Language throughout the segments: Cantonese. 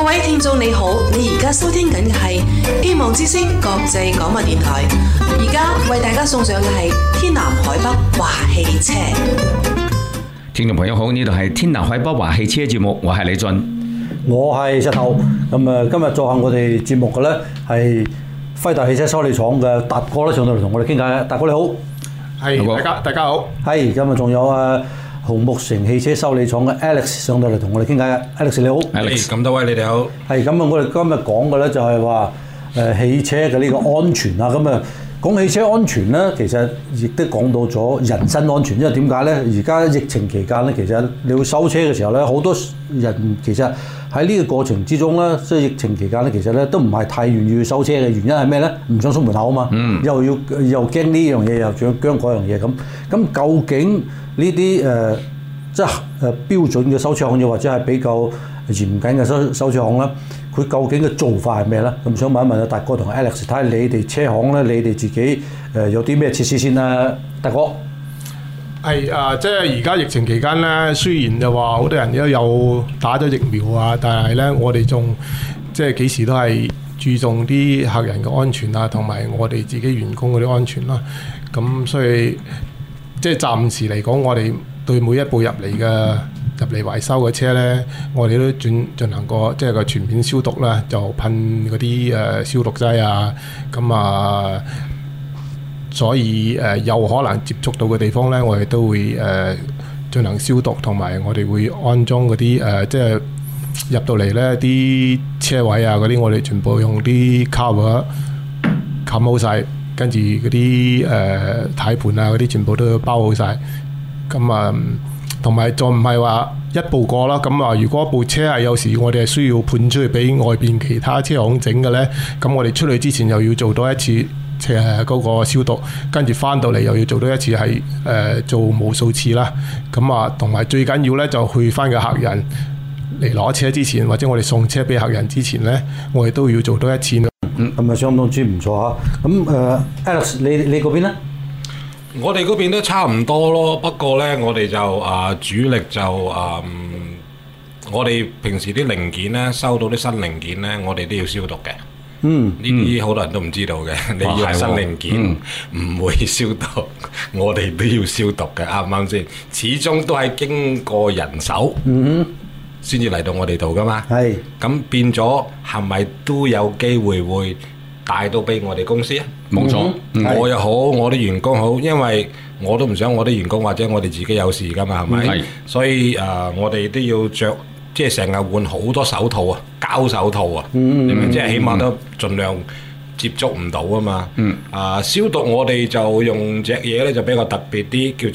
位聽眾你好，你而家收聽緊嘅係希望之聲國際廣播電台，而家為大家送上嘅係天南海北話汽車。 聽眾朋友好，呢度係天南海北話汽車節目，我係李俊， 我係石頭。咁今日做下我哋節目嘅咧係輝達汽車修理廠嘅達哥咧上到嚟同我哋傾偈。達哥你好， 係大家好。 係今日仲有紅木城汽車修理廠嘅 Alex 上到嚟同我哋傾偈。Alex 你好。 Alex 咁多位你哋好。 係咁啊！我哋今日講嘅咧就係話汽車嘅呢個安全啊。咁啊講汽車安全咧，其實亦都講到咗人身安全。因為點解咧？而家疫情期間咧，其實你會收車嘅時候咧，好多人其實喺呢個過程之中咧，即係疫情期間咧，其實咧都唔係太願意去收車嘅。原因係咩咧？唔想出門口啊嘛。又驚呢樣嘢，又想驚嗰樣嘢咁。咁究竟呢啲即係標準嘅修車行業或者係比較嚴謹嘅修車行咧，佢究竟嘅做法係咩咧？咁想問一問阿達哥同 Alex 睇下你哋車行咧，你哋自己有啲咩設施先啦，達哥。 係即係而家疫情期間咧，雖然就話好多人都有打咗疫苗啊，但係咧我哋仲即係幾時都係注重啲客人嘅安全啊，同埋我哋自己員工嗰啲安全啦。咁所以即係暫時嚟講，我哋對每一部入嚟維修嘅車咧，我哋都進行過即係個全面消毒啦，就噴嗰啲消毒劑啊，咁啊，所以有可能接觸到嘅地方咧，我哋都會進行消毒，同埋我哋會安裝嗰啲即係入到嚟咧啲車位啊嗰啲，我哋全部用啲 cover 冚好晒，跟住嗰啲軚盤啊嗰啲全部都要包好晒。咁啊，同埋就唔係話一步過啦。咁啊，如果部車係有時我哋係需要判出去俾外邊其他車行整嘅咧，咁我哋出去之前又要做多一次嗰個消毒，跟住翻到嚟又要做多一次係做無數次啦。咁啊，同埋最緊要咧就去翻個客人嚟攞車之前，或者我哋送車俾客人之前咧，我哋都要做多一次。 咁啊，相當之唔錯嚇。咁Alex 你嗰邊咧？ 我哋嗰邊都差唔多咯，不過呢，我哋就主力就我哋平時啲零件呢，收到啲新零件呢，我哋都要消毒嘅。呢啲好多人都唔知道嘅。你以為新零件唔會消毒，我哋都要消毒嘅，啱唔啱先？始終都係經過人手，先至嚟到我哋度噶嘛。係。咁變咗係咪都有機會會帶到俾我哋公司啊？冇錯，我又好，我啲員工好，因為我都唔想我啲員工或者我哋自己有事噶嘛，係咪？所以我哋都要着，即係成日換好多手套啊，膠手套啊，你明？即係起碼都盡量接觸唔到啊嘛。消毒我哋就用隻嘢咧就比較特別啲，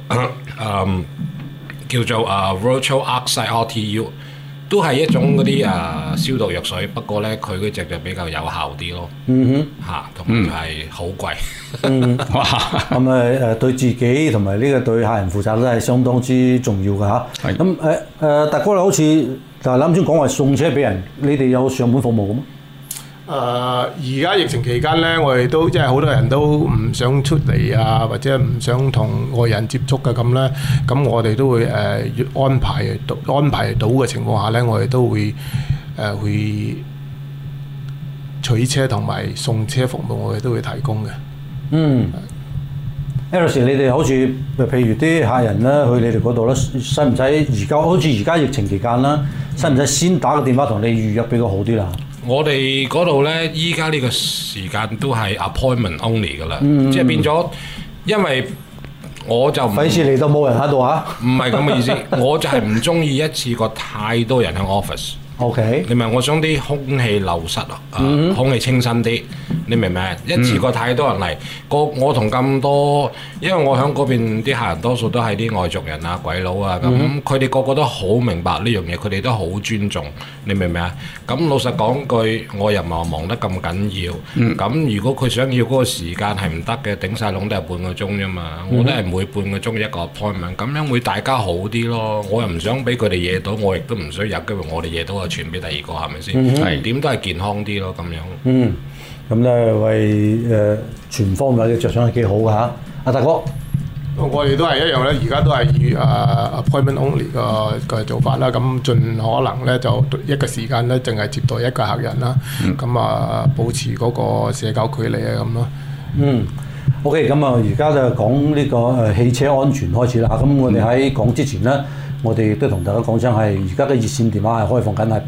叫做Virtual Oxide RTU。都係一種嗰啲消毒藥水，不過咧佢嗰隻就比較有效啲咯。同埋係好貴。 咁對自己同埋呢個對客人負責都係相當之重要㗎嚇。咁達哥你好似就係啱先講話送車俾人，你哋有上門服務嘅咩？ 而家疫情期間咧，我哋都即係好多人都唔想出嚟啊，或者唔想同外人接觸嘅咁咧，咁我哋都會安排到嘅情況下咧，我哋都會會取車同埋送車服務，我哋都會提供嘅。 Alex 你哋好似譬如啲客人咧去你哋嗰度咧，使唔使而家好似而家疫情期間啦，使唔使先打個電話同你預約比較好啲啦？ 我哋嗰度呢，依家呢個時間都係 appointment only 噶啦，即係變咗，因為我就費事嚟到冇人喺度嚇， 唔係咁嘅意思，我就係唔中意一次過太多人喺 office。 OK， 你明？我想啲空氣流失空氣清新啲，你明唔明？一次過太多人嚟，我同咁多，因為我喺嗰邊啲客人多數都係啲外族人啊、鬼佬啊咁，佢哋個個都好明白呢樣嘢，佢哋都好尊重，你明唔明啊？咁老實講句，我又唔係忙得咁緊要，咁如果佢想要嗰個時間係唔得嘅，頂晒籠都係半個鐘啫嘛，我都係每半個鐘一個 appointment，咁樣會大家好啲咯。我又唔想俾佢哋惹到，我亦都唔想有機會我哋惹到傳俾第二個，係咪先？係點都係健康啲咯，咁樣。 咁咧為全方位嘅着想係幾好㗎嚇。阿大哥， 我哋都係一樣咧，而家都係以appointment only 嘅做法啦。咁盡可能咧就一個時間咧，淨係接待一個客人啦。咁保持嗰個社交距離啊咁咯。 OK， 咁而家就講呢個汽車安全開始啦。咁我哋喺講之前咧，我哋亦都同大家講聲係而家嘅熱線電話係開放緊，係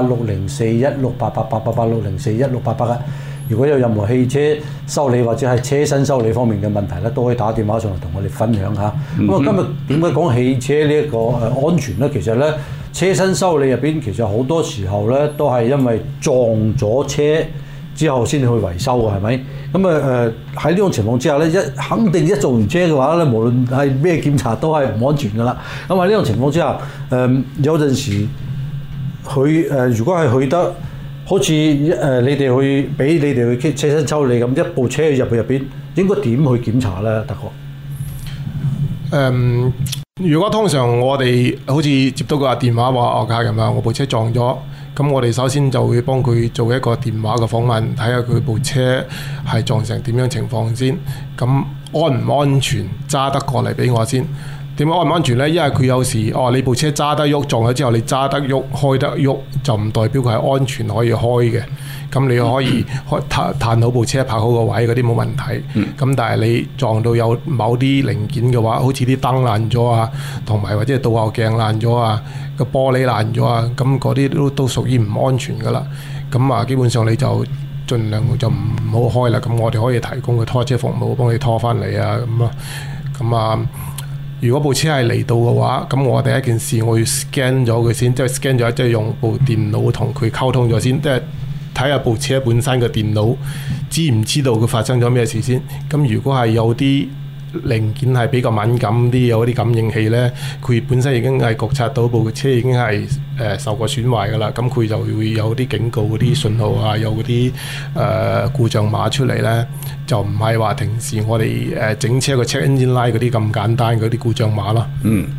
888604168888860416888嘅。如果有任何汽車修理或者係車身修理方面嘅問題咧，都可以打電話上嚟同我哋分享下。咁今日點解講汽車呢一個安全咧？其實咧，車身修理入邊其實好多時候咧都係因為撞咗車之後先去維修嘅，係咪？咁喺呢種情況之下咧，肯定一做完車嘅話咧，無論係咩檢查都係唔安全噶啦。咁喺呢種情況之下，有陣時如果係去得好似你哋去俾你哋去車身修理咁，一部車入去入邊應該點去檢查咧？德哥？ 如果通常我哋好似接到個電話話客人啊，我部車撞咗，咁我哋首先就會幫佢做一個電話嘅訪問，睇下佢部車係撞成點樣情況先，咁安唔安全揸得過嚟俾我先。點解安唔安全呢？因為佢有時你部車揸得喐，撞咗之後你揸得喐、開得喐，就唔代表佢係安全可以開嘅。咁你可以彈好部車，泊好個位嗰啲冇問題。咁但係你撞到有某啲零件嘅話，好似啲燈爛咗啊，同埋或者係倒後鏡爛咗啊，個玻璃爛咗啊，咁嗰啲都屬於唔安全噶啦。咁基本上你就盡量就唔好開啦。咁我哋可以提供個拖車服務，幫你拖翻嚟啊咁。如果部車係嚟到嘅話，咁我第一件事我要 scan 咗佢先，即係 scan 咗，即係用部電腦同佢溝通咗先，即係睇下部車本身嘅電腦知唔知道佢發生咗咩事先。咁如果係有啲零件係比較敏感啲，有啲感應器呢，佢本身已經係覺察到部車已經係受過損壞㗎啦，咁佢就會有啲警告嗰啲信號啊，有嗰啲故障碼出嚟呢，就唔係話平時我哋整車個 check engine light 嗰啲咁簡單嗰啲故障碼咯。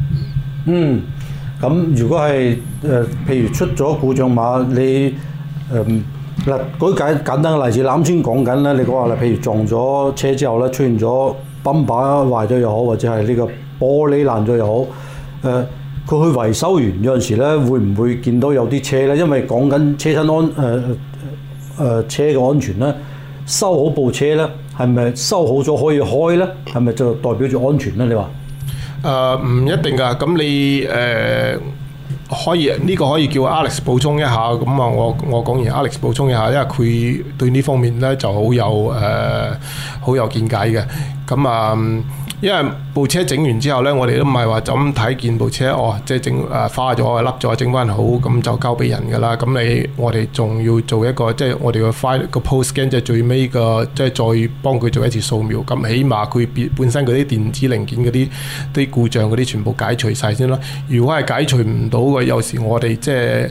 咁如果係譬如出咗故障碼，你嗱舉簡單嘅例子，啱先講緊咧，你講話啦，譬如撞咗車之後咧，出現咗泵把壞咗又好，或者係呢個玻璃爛咗又好，佢去維修完有陣時咧，會唔會見到有啲車咧？因為講緊車身車嘅安全咧，修好部車咧，係咪修好咗可以開咧？係咪就代表住安全咧？你話？ 唔一定㗎，咁你可以呢個可以叫 Alex 補充一下，咁我講完 Alex 補充一下，因為佢對呢方面咧就好有見解嘅，咁因為部車整完之後咧，我哋都唔係話就咁睇見部車即係整花咗、凹咗、整翻好，咁就交俾人㗎啦。咁我哋仲要做一個即係我哋個 file 個 post scan，即係最尾個即係再幫佢做一次掃描。咁起碼佢本身嗰啲電子零件嗰啲故障嗰啲全部解除晒先啦。如果係解除唔到嘅，有時我哋即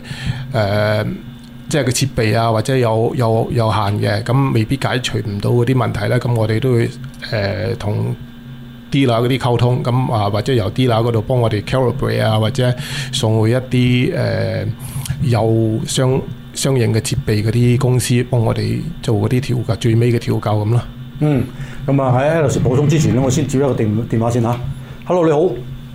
係個設備啊，或者有限嘅，咁未必解除唔到嗰啲問題咧。咁我哋都會同dealer 嗰啲溝通，咁或者由 dealer 嗰度幫我哋 calibrate 啊，或者送去一啲有相應嘅設備嗰啲公司幫我哋做嗰啲調校，最尾嘅調校咁咯。 咁喺 Alex 補充之前咧，我先接一個電話先嚇。Hello， 你好。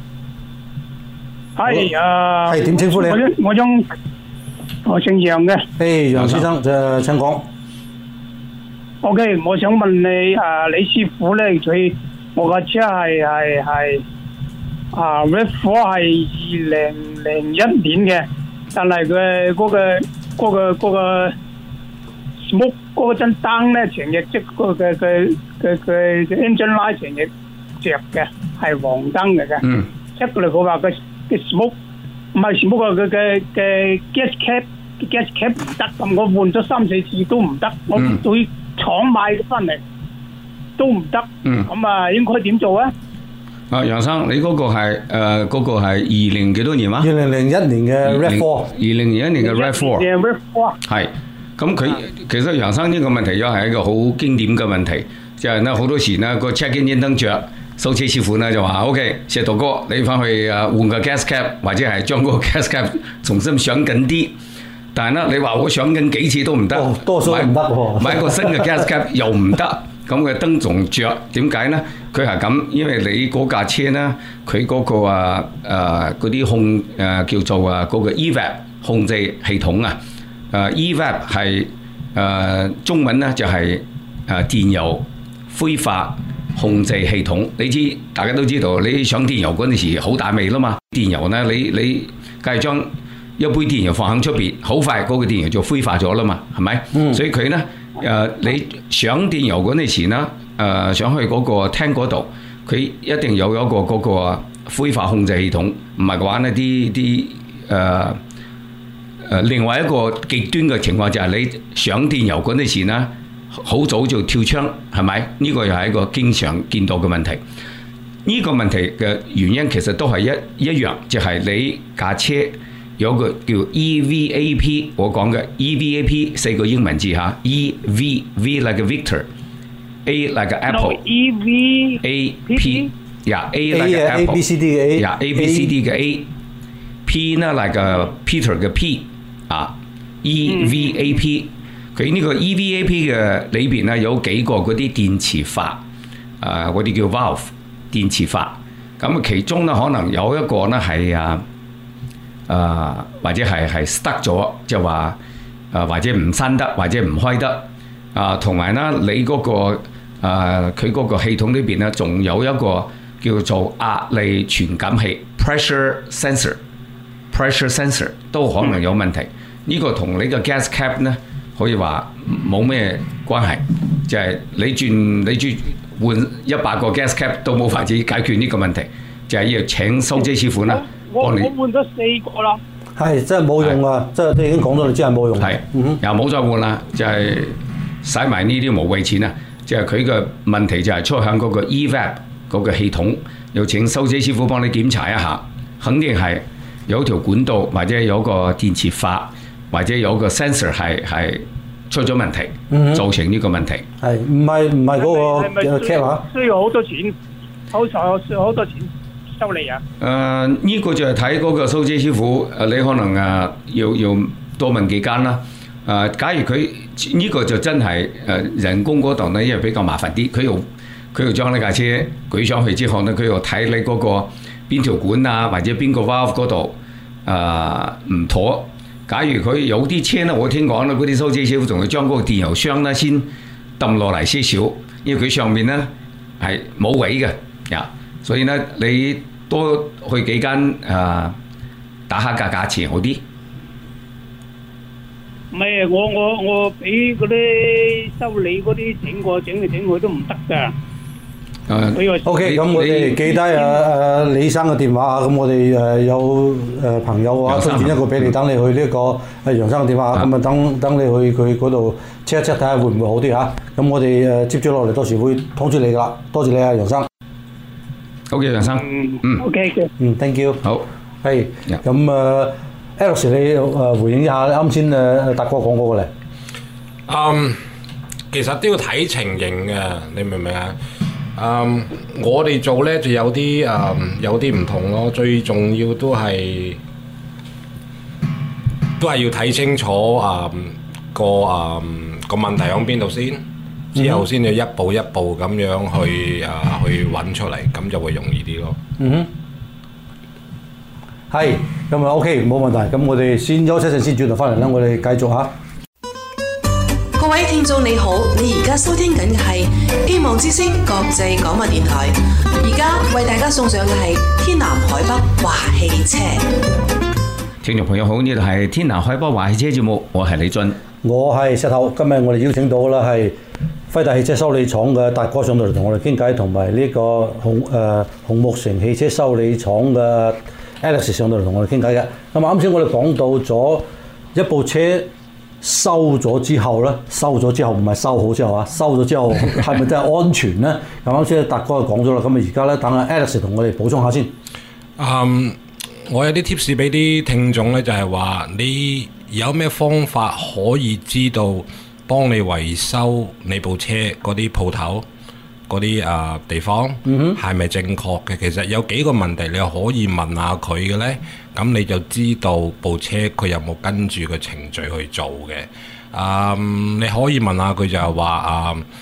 係點稱呼你？ 我姓楊嘅。 楊先生，請講。 OK， 我想問你李師傅咧，我個車係RAV4 係2001年嘅，但係佢嗰個 smoke 嗰陣燈咧，成日即係佢 engine light 成日着嘅，係黃燈嚟嘅。即係佢話佢 smoke 唔係 smoke 佢嘅 gas cap 唔得，咁我換咗3-4次都唔得，我對廠買翻嚟都唔得，咁應該點做啊？ 楊生，你嗰個係20幾多年啊 ？2001年嘅 RAV4。 2001年嘅 RAV4。係。咁佢其實楊生呢個問題又係一個好經典嘅問題，就係呢好多時呢個 check engine 燈着，收車師傅呢就話 OK， 石頭哥你翻去換個 gas cap， 或者係將個 gas cap 重新上緊啲。但係呢，你話我上緊幾次都唔得， 多數唔得喎， 買個新嘅 gas cap 又唔得。 咁嘅燈仲着，點解呢？佢係咁，因為你嗰架車呢，佢嗰個嗰啲叫做嗰個 EVAP 控制系統啊，EVAP 係中文呢就係電油揮發控制系統。你知大家都知道，你上電油嗰陣時好大味啦嘛。電油呢，你梗係將一杯電油放喺出邊，好快嗰個電油就揮發咗啦嘛，係咪？所以佢呢。你上電油嗰陣時呢，上去嗰個廳嗰度，佢一定有一個嗰個揮發控制系統，唔係嘅話呢另外一個極端嘅情況就係你上電油嗰陣時呢，好早就跳窗，係咪？呢個又係一個經常見到嘅問題。呢個問題嘅原因其實都係一樣，就係你架車。有個叫 EVAP， 我講嘅 EVAP 4個英文字嚇 ，EV V like a Victor，A like a Apple，AP 呀 A like a Apple， 呀 ABCD 嘅 A，P 呢 like a Peter 嘅 P 啊 ，EVAP 佢呢個 EVAP 嘅裏邊呢有幾個嗰啲電磁閥，嗰啲叫 valve 電磁閥，咁其中呢可能有一個呢係或者係 stuck 咗，就話或者唔閂得，或者唔開得同埋呢，你嗰個佢嗰個系統裏邊呢，仲有一個叫做壓力傳感器 pressure sensor 都可能有問題。呢個同你個 gas cap 呢，可以話冇咩關係，就係你轉換100個 gas cap 都冇法子解決呢個問題，就係要請修車師傅呢。 我換咗4個啦， 係真係冇用啊！即係你已經講咗，你真係冇用。 係，又冇再換啦，就係使埋呢啲無謂錢啊！即係佢嘅問題就係出響嗰個 EVAP 嗰個系統，要請修車師傅幫你檢查一下，肯定係有條管道或者有個電磁閥或者有個 sensor 係出咗問題，造成呢個問題。 係唔係嗰個 cap 啊？ 需要好多錢，好多錢。修理啊！ 呢個就係睇嗰個修車師傅，你可能要多問幾間啦。假如佢呢個就真係人工嗰度呢，因為比較麻煩啲，佢要將呢架車舉上去之後呢，佢要睇你嗰個邊條管啊，或者邊個 valve 嗰度唔妥。假如佢有啲車呢，我聽講呢，嗰啲修車師傅仲要將嗰個電油箱呢先揼落嚟些少，因為佢上面呢係冇位嘅呀。所以呢，你多去幾間打下價錢好啲。 唔係我俾嗰啲修理嗰啲整佢都唔得㗎。 OK， 咁我哋記低李生嘅電話啊，咁我哋有朋友啊推薦一個俾你，等你去呢個楊生嘅電話，咁啊等你去佢嗰度 check 睇下會唔會好啲嚇。咁我哋接咗落嚟，到時會通知你㗎啦。多謝你啊，楊生。 好嘅，楊生。 OK 嘅。 thank you。 好。 係。咁Alex 你回應一下啱先達哥講嗰個咧。 其實都要睇情形嘅，你明唔明啊？我哋做呢就有啲唔同咯，最重要都係要睇清楚個問題喺邊度先，之後先要一步一步咁樣去揾出嚟，咁就會容易啲咯。 係，咁啊 OK， 冇問題。咁我哋先休息陣先，轉頭翻嚟啦，我哋繼續嚇。 各位聽眾你好，你而家收聽緊嘅係希望之聲國際廣播電台，而家為大家送上嘅係天南海北華汽車。 聽眾朋友好，呢度係天南海北華汽車節目，我係李俊， 我係石頭。今日我哋邀請到啦係輝達汽車修理廠嘅達哥上到嚟同我哋傾偈，同埋呢個紅木城汽車修理廠嘅 Alex 上到嚟同我哋傾偈嘅。咁啱先我哋講到咗一部車收咗之後咧，收咗之後唔係收好之後啊，收咗之後係咪真係安全咧？咁啱先達哥就講咗啦，咁啊而家咧等阿 Alex 同我哋補充下先。 我有啲 tips 俾啲聽眾咧，就係話你有咩方法可以知道幫你維修你部車嗰啲鋪頭嗰啲地方係咪正確嘅？其實有幾個問題你可以問下佢嘅呢，咁你就知道部車佢有冇跟住個程序去做嘅。你可以問下佢就係話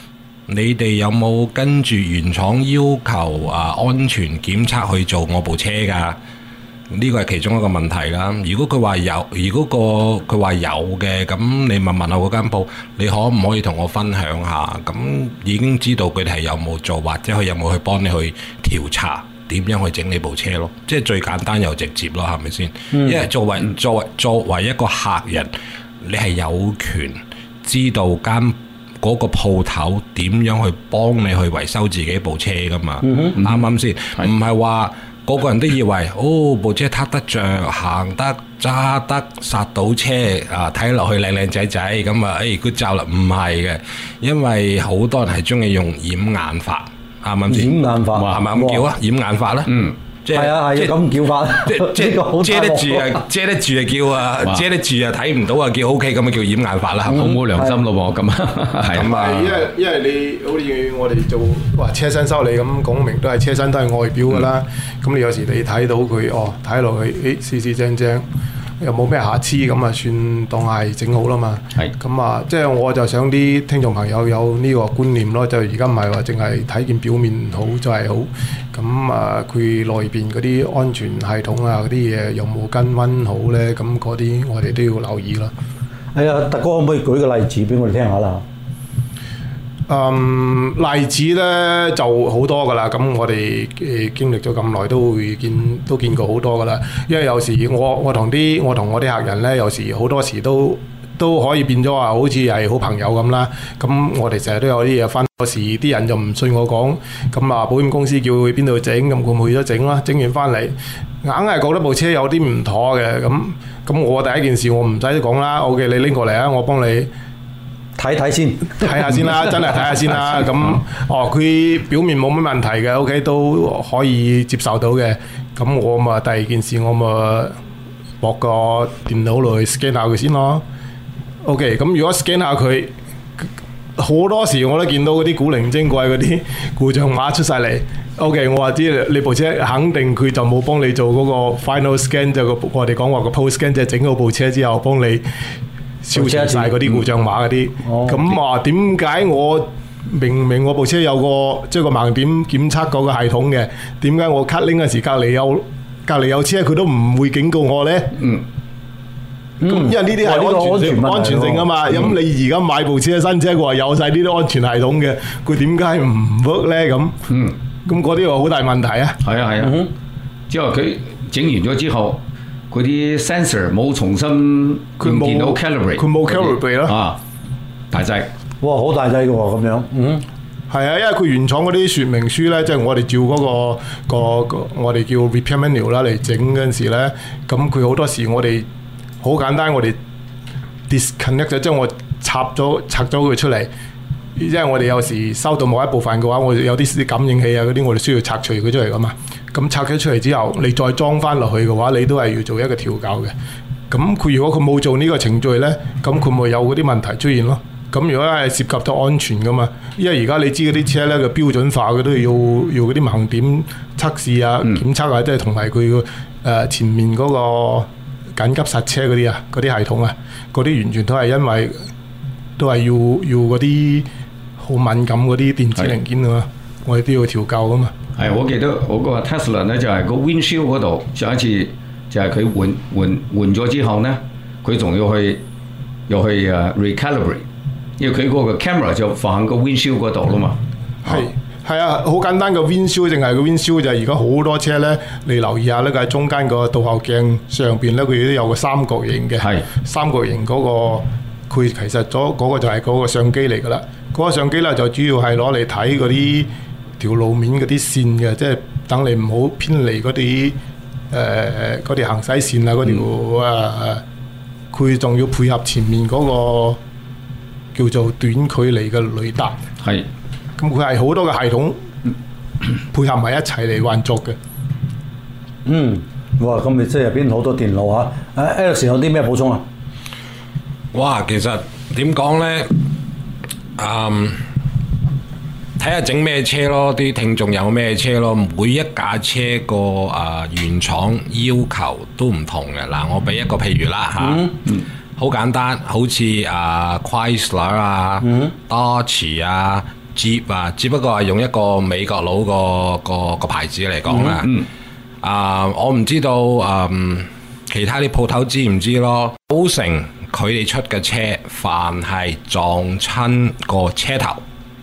你哋有冇跟住原廠要求安全檢測去做我部車㗎？呢個係其中一個問題啦。如果佢話有，佢話有嘅，咁你咪問下嗰間鋪，你可唔可以同我分享下？咁已經知道佢哋係有冇做，或者佢有冇去幫你去調查點樣去整你部車咯？即係最簡單又直接咯，係咪先？因為作為一個客人，你係有權知道間嗰個鋪頭點樣去幫你去維修自己部車噶嘛？啱啱先？唔係話個個人都以為部車撻得着、行得、揸得、剎到車睇落去靚靚仔仔咁佢就啦，唔係嘅，因為好多人係中意用掩眼法，啱唔啱先？ 掩眼法係咪咁叫啊？掩眼法啦，即係咁叫法， 即係遮得住啊，遮得住啊叫啊，遮得住啊睇唔到啊叫 OK， 咁啊叫掩眼法啦，好冇良心咯喎，咁係咁啊， 因為你好似我哋做話車身修理咁講明都係車身都係外表噶啦，咁你有時你睇到佢睇落去四四正正，又冇咩瑕疵咁啊，算當係整好啦嘛。係咁啊，即係我就想啲聽眾朋友有呢個觀念咯，就而家唔係話淨係睇見表面好就係好，咁啊佢內邊嗰啲安全系統啊嗰啲嘢有冇跟溫好咧？咁嗰啲我哋都要留意咯。 係啊，特哥可唔可以舉個例子俾我哋聽下啦？ 例子咧就好多噶啦，咁我哋經歷咗咁耐都見過好多噶啦。因為有時我同我啲客人咧，有時好多時都可以變咗話好似係好朋友咁啦。咁我哋成日都有啲嘢分，有時啲人就唔信我講，咁保險公司叫佢邊度整，咁佢去咗整啦，整完翻嚟硬係覺得部車有啲唔妥嘅，咁我第一件事我唔使講啦 ，OK 你拎過嚟啊，我幫你睇下先啦，真係睇下先啦。咁佢表面冇乜問題嘅 ，OK 都可以接受到嘅。咁我咪第二件事我咪駁個電腦落去 scan 下佢先咯。OK， 咁如果 scan 下佢，好多時我都見到嗰啲古靈精怪嗰啲故障碼出晒嚟。OK， 我話知你部車肯定佢就冇幫你做嗰個 final scan， 就我哋講話個 post scan， 即係整好部車之後幫你消除晒嗰啲故障碼嗰啲。咁點解我明明我部車有個即係個盲點檢測嗰個系統嘅，點解我 cut link 嗰時隔離有車佢都唔會警告我咧？因為呢啲係安全性啊嘛。咁你而家買部車新車，佢話有晒呢啲安全系統嘅，佢點解唔 work 咧？咁嗰啲又好大問題啊！ 係啊，之後佢整完咗之後，嗰啲 sensor 冇重新用電腦 calibrate， 佢冇 calibrate 咯。 大劑， 哇，好大劑嘅喎，咁樣。 係啊，因為佢原廠嗰啲說明書咧，即係我哋照嗰個我哋叫 repair manual 啦嚟整嗰陣時咧，咁佢好多時我哋好簡單，我哋 disconnect 咗，即係我拆咗佢出嚟。因為我哋有時收到某一部分嘅話，我哋有啲感應器啊嗰啲，我哋需要拆除佢出嚟噶嘛。咁拆咗出嚟之後，你再裝翻落去嘅話，你都係要做一個調校嘅。咁佢如果佢冇做呢個程序咧，咁佢咪有嗰啲問題出現咯。咁如果係涉及到安全噶嘛，因為而家你知嗰啲車咧嘅標準化，佢都要嗰啲盲點測試啊、檢測啊，即係同埋佢前面嗰個緊急剎車嗰啲啊、嗰啲系統啊，嗰啲完全都係因為都係要嗰啲好敏感嗰啲電子零件啊嘛，我哋都要調校噶嘛。 係，我記得我個 Tesla 咧就係個 windshield 嗰度，上一次就係佢換咗之後咧，佢仲要去 recalibrate， 因為佢嗰個 camera 就放喺個 windshield 嗰度啦嘛。 係啊，好簡單嘅 windshield， 淨係個 windshield 就係而家好多車咧，你留意下咧，佢喺中間個倒後鏡上邊咧，佢都有個三角形嘅。係三角形嗰個。佢其實嗰個就係嗰個相機嚟㗎啦，嗰個相機咧就主要係攞嚟睇嗰啲條路面嗰啲線嘅，即係等你唔好偏離嗰啲行駛線啊嗰條佢仲要配合前面嗰個叫做短距離嘅雷達。係，咁佢係好多個系統配合埋一齊嚟運作嘅。 哇！咁你即係入邊好多電腦啊！Alex 有啲咩補充啊？ 哇，其實點講呢？睇下整咩車咯，啲聽眾有咩車咯。每一架車個原廠要求都唔同嘅。嗱，我俾一個譬如啦好簡單，好似Chrysler Dodge Jeep 啊，只不過係用一個美國佬個牌子嚟講啦。我唔知道其他啲鋪頭知唔知咯？高盛佢哋出嘅車，凡係撞親個車頭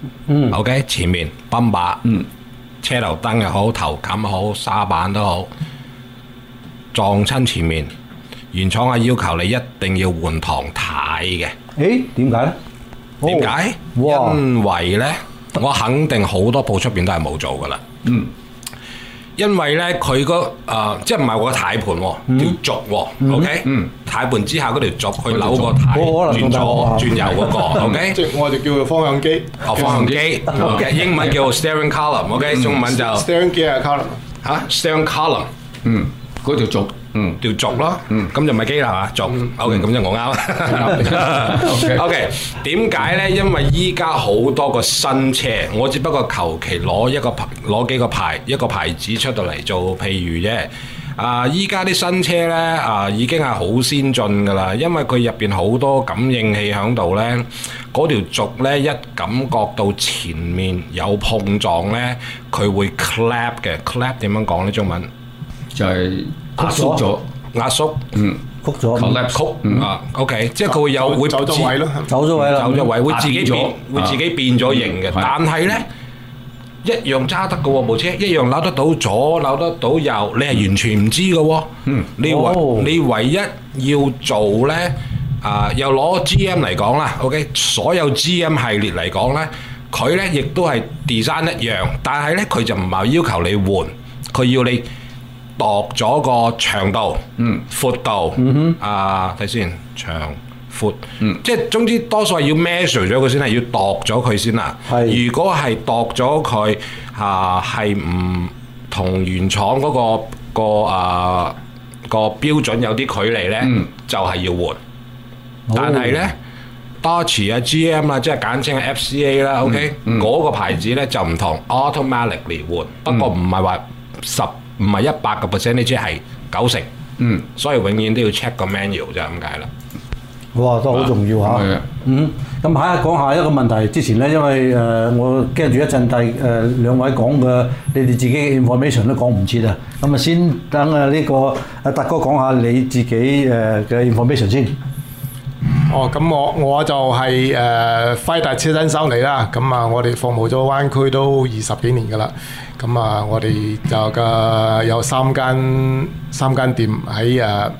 ，OK 前面泵把，車頭燈又好，頭冚好，沙板都好，撞親前面，原廠係要求你一定要換唐太嘅。 誒點解咧？ 點解？因為呢，我肯定好多鋪出邊都係冇做噶啦。因為呢，佢即係唔係個軚盤喎，條軸喎，OK？軚盤之下嗰條軸去扭個軚，轉左轉右嗰個，OK？ 即係我哋叫做方向機。 方向機，OK？英文叫 steering column，OK？中文就 steering gear column 嚇 steering column， 嗰條軸。 條軸咯，咁就唔係機啦嚇，軸。OK，咁就我啱。OK，點解呢？因為依家好多個新車，我只不過求其攞幾個一個牌子出到嚟做譬如啫。依家啲新車呢，已經係好先進噶啦，因為佢入邊好多感應器喺度呢。嗰條軸呢，一感覺到前面有碰撞呢，佢會 clap 嘅。clap 點樣講呢？中文就係壓縮咗， 曲咗， 曲，OK， 即係佢會走咗位咯， 走咗位啦， 走咗位會自己變咗形嘅。但係呢，一樣揸得嘅喎，部車一樣扭得到左，扭得到右，你係完全唔知嘅喎。你唯一要做呢，又攞 GM 嚟講啦 ，OK， 所有 GM 系列嚟講呢，佢呢亦都係 design 一樣，但係呢，佢就唔係要求你換，佢要你度咗個長度、闊度，睇先長、闊，即係總之多數係要 measure 咗佢先，係要度咗佢先啦。如果係度咗佢係唔同原廠嗰個標準有啲距離呢，就係要換。但係呢 Dodge 啊、GM 啊，即係簡稱係 FCA 啦，OK，嗰個牌子呢就唔同 ，automatically 換，不過唔係話唔係100%，呢隻係90%，所以永遠都要 check 個 manual 就係咁解啦。 哇，都好重要嚇。咁講下一個問題之前咧，因為我驚住一陣兩位講嘅你哋自己嘅 information 都講唔切啊。咁啊，先等呢個達哥講下你自己嘅 information 先。 咁我就係輝達車身修理啦。咁我哋服務咗灣區都20幾年㗎啦。咁我哋就有三間店喺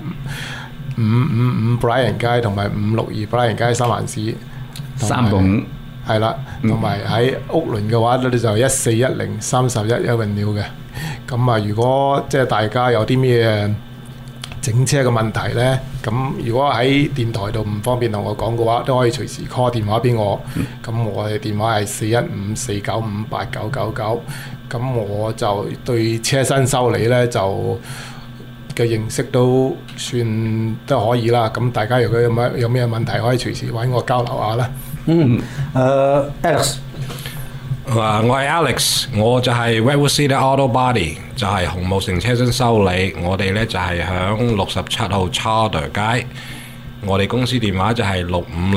555 Bryan 街同埋562 Bryan 街三藩市。 365 係啦，同埋喺屋崙嘅話咧就1410 31 Avenue 嘅。咁如果即係大家有啲咩整車嘅問題呢，咁如果喺電台度唔方便同我講嘅話，都可以隨時 call 電話俾我。咁我嘅電話係415-495-8999。咁我就對車身修理呢就嘅認識都算都可以啦。咁大家如果有咩問題，可以隨時揾我交流下啦。 Alex。 我係 Alex， 我就係 Redwood City Auto Body， 就係紅木城車身修理。我哋呢就係響67號 Charter 街，我哋公司電話就係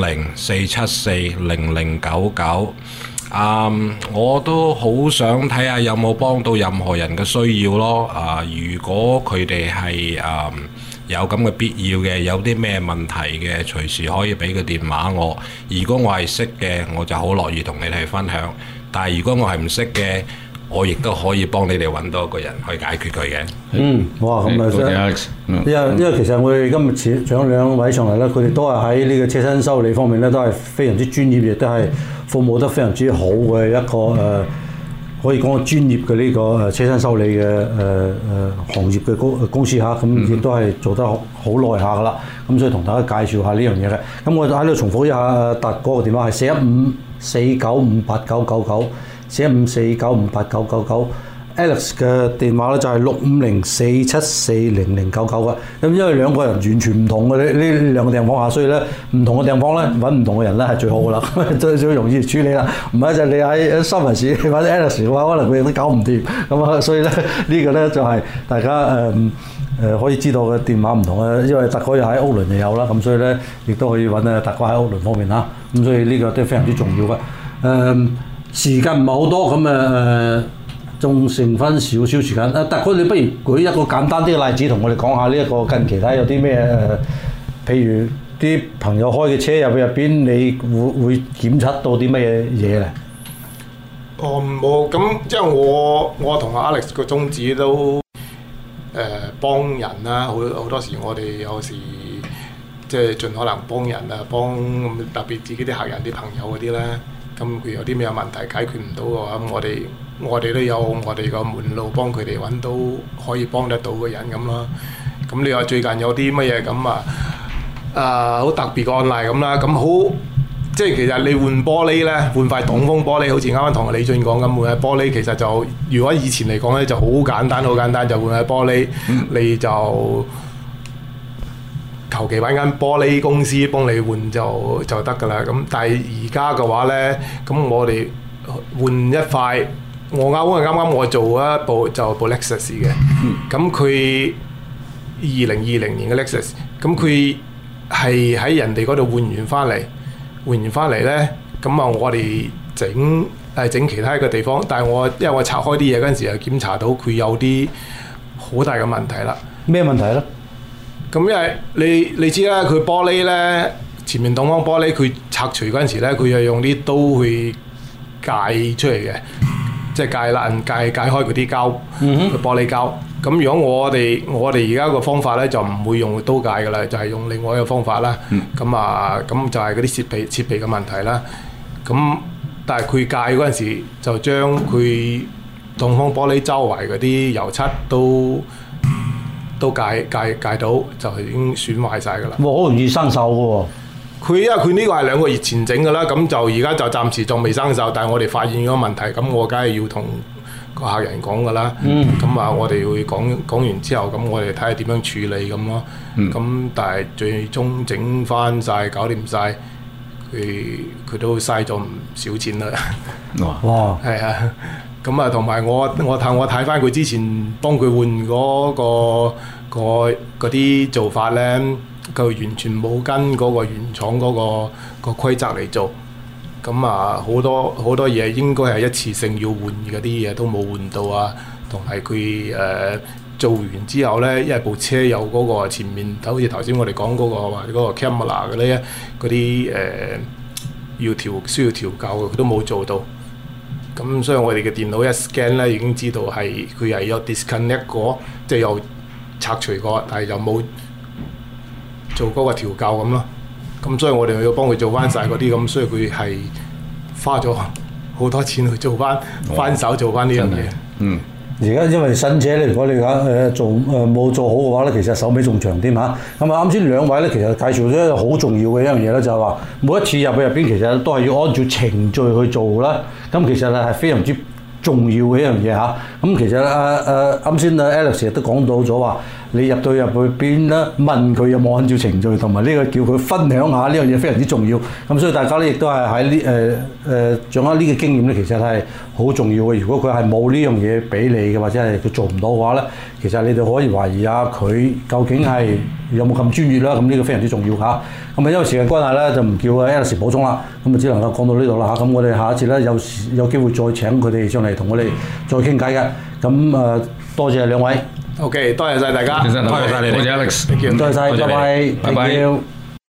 650-474-0099。我都好想睇下有冇幫到任何人嘅需要咯。如果佢哋係有咁嘅必要嘅，有啲咩問題嘅，隨時可以俾個電話我。如果我係識嘅，我就好樂意同你哋分享。但係如果我係唔識嘅，我亦都可以幫你哋揾到一個人去解決佢嘅。 哇，咁啊，因為其實我哋今日請兩位上嚟咧，佢哋都係喺呢個車身修理方面咧，都係非常之專業，亦都係服務得非常之好嘅一個可以講專業嘅呢個車身修理嘅行業嘅公司嚇，咁亦都係做得好耐下噶啦。咁所以同大家介紹下呢樣嘢嘅。咁我喺度重複一下達哥嘅電話係415-495-8999 415-495-8999。Alex 嘅電話咧就係650-474-0099嘅。咁因為兩個人完全唔同嘅呢兩個地方下，所以咧唔同嘅地方咧揾唔同嘅人咧係最好噶啦，最容易處理啦。唔係就你喺三藩市或者 Alex 嘅話，可能佢都搞唔掂。咁所以咧呢個咧就係大家可以知道嘅電話唔同嘅，因為達哥又喺屋崙就有啦，咁所以咧亦都可以揾達哥喺屋崙方面啦。咁所以呢個都非常之重要嘅。 時間唔係好多，咁仲剩翻少少時間。特哥，你不如舉一個簡單啲嘅例子，同我哋講下呢一個近期睇有啲咩譬如啲朋友開嘅車入邊，你會檢測到啲咩嘢咧？ 冇咁，即係我同阿 Alex 個宗旨都幫人啦，好多時我哋有時即係盡可能幫人啊，幫特別自己啲客人、啲朋友嗰啲咧，咁佢有啲咩問題解決唔到嘅話，咁我哋都有我哋個門路幫佢哋揾到可以幫得到嘅人咁咯。咁你話最近有啲乜嘢咁好特別嘅案例咁啦，咁好即係其實你換玻璃咧，換塊擋風玻璃，好似啱啱同李俊講咁，換塊玻璃其實就如果以前嚟講咧就好簡單，就換塊玻璃，你就求其揾間玻璃公司幫你換就得㗎啦。咁但係而家嘅話咧，咁我哋換一塊，我啱我做一部就部 Lexus 嘅，咁佢2020年嘅 Lexus， 咁佢係喺人哋嗰度換完翻嚟咧，咁我哋整其他一個地方，但係因為我拆開啲嘢嗰陣時，就檢查到佢有啲好大嘅問題啦。 咩問題咧？ 咁因為你知啦，佢玻璃咧，前面擋風玻璃佢拆除嗰陣時咧，佢係用啲刀去界出嚟嘅，即係界開嗰啲膠，玻璃膠。咁如果我哋而家個方法咧就唔會用刀界㗎啦，就係用另外一個方法啦。咁就係嗰啲設備嘅問題啦。咁但係佢界嗰陣時就將佢擋風玻璃周圍嗰啲油漆都界到，就已經損壞晒㗎啦。 好容易生鏽㗎喎。 因為佢呢個係2個月前整㗎啦，咁就而家就暫時仲未生鏽，但係我哋發現咗問題，咁我梗係要同個客人講㗎啦。咁我哋會講完之後，咁我哋睇下點樣處理咁咯。咁但係最終整翻晒，搞掂晒，佢都嘥咗唔少錢啦。 哇！ 係啊。咁同埋我睇翻佢之前幫佢換嗰啲做法咧，佢完全冇跟嗰個原廠嗰個規則嚟做。咁好多嘢應該係一次性要換嗰啲嘢都冇換到啊，同埋佢做完之後咧，因為部車有嗰個前面，好似頭先我哋講嗰個話嗰個 camera 嗰啲需要調校嘅，佢都冇做到。咁所以我哋嘅電腦一 scan 咧，已經知道佢係有 disconnect 過，即係有拆除過，但係又冇做嗰個調校咁咯。咁所以我哋要幫佢做翻晒嗰啲咁，所以佢係花咗好多錢去做翻手做翻呢樣嘢。 而家因為新車咧，如果你冇做好嘅話咧，其實手尾仲長添嚇。咁啱先兩位咧，其實介紹咗一個好重要嘅一樣嘢咧，就係話每一次入去入邊，其實都係要按照程序去做啦。咁其實係非常之重要嘅一樣嘢嚇。咁其實啱先Alex 亦都講到咗話，你入到入去邊咧，問佢有冇按照程序，同埋呢個叫佢分享下呢樣嘢非常之重要。咁所以大家咧亦都係喺掌握呢個經驗咧，其實係好重要嘅。如果佢係冇呢樣嘢俾你嘅，或者係佢做唔到嘅話咧，其實你哋可以懷疑下佢究竟係有冇咁專業啦。咁呢個非常之重要嚇。咁因為時間關係咧，就唔叫Alex補充啦。咁只能夠講到呢度啦嚇。咁我哋下一次咧有機會再請佢哋上嚟同我哋再傾偈嘅。咁多謝兩位。 OK， 多謝晒大家， 多謝晒你哋，多謝 Alex， 多謝晒，拜拜，拜拜。